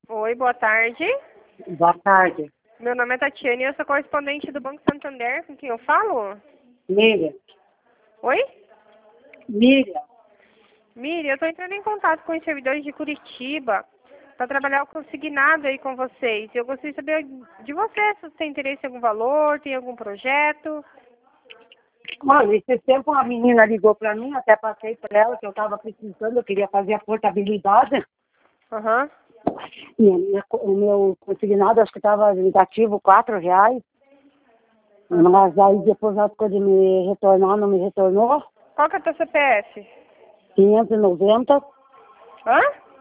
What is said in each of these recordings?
Oi, boa tarde. Boa tarde. Meu nome é Tatiane e eu sou correspondente do Banco Santander. Com quem eu falo? Miriam. Oi? Miriam. Miriam, eu estou entrando em contato com os servidores de Curitiba para trabalhar o consignado aí com vocês. Eu gostaria de saber de você se você tem interesse em algum valor, tem algum projeto. Olha, esse tempo uma menina ligou para mim, até passei para ela que eu estava precisando, eu queria fazer a portabilidade. Aham. E o meu consignado acho que estava negativo R$ 4. Mas aí depois ela ficou de me retornar, não me retornou. Qual que é o teu CPF? 590, Hã?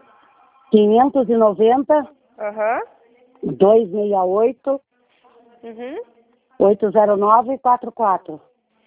590, Aham. 268, Uhum. 809 44.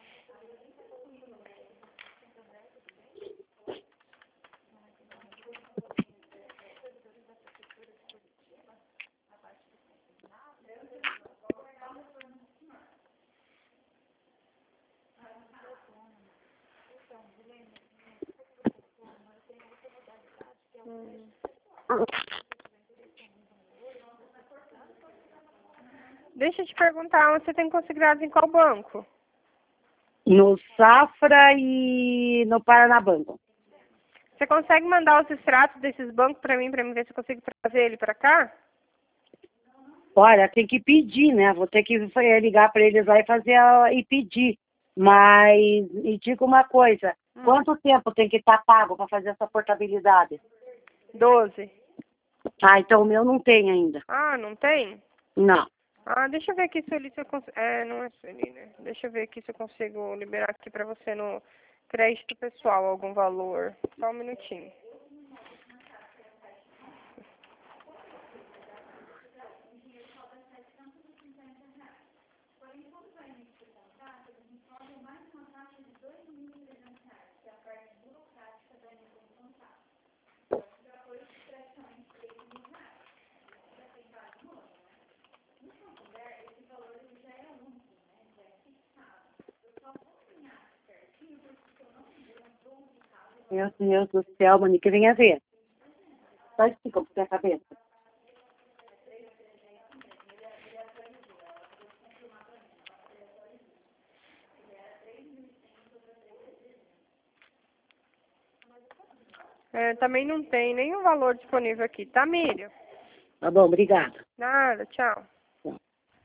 Deixa eu te perguntar, onde você tem consignado em qual banco? No Safra e no Paranabanco. Você consegue mandar os extratos desses bancos para mim ver se eu consigo trazer ele para cá? Olha, tem que pedir, né? Vou ter que ligar para eles lá e pedir. Mas me diga uma coisa, quanto tempo tem que estar pago para fazer essa portabilidade? 12. Ah, então o meu não tem ainda. Ah, não tem? Não. Ah, deixa eu ver aqui se eu consigo. É, não é Sueli, né? Deixa eu ver aqui se eu consigo liberar aqui pra você no crédito pessoal algum valor. Só um minutinho. Meu Deus do céu, mano, que venha ver. Só estica por a cabeça. É, também não tem nenhum valor disponível aqui, tá, Miriam? Tá bom, obrigada. Nada, tchau.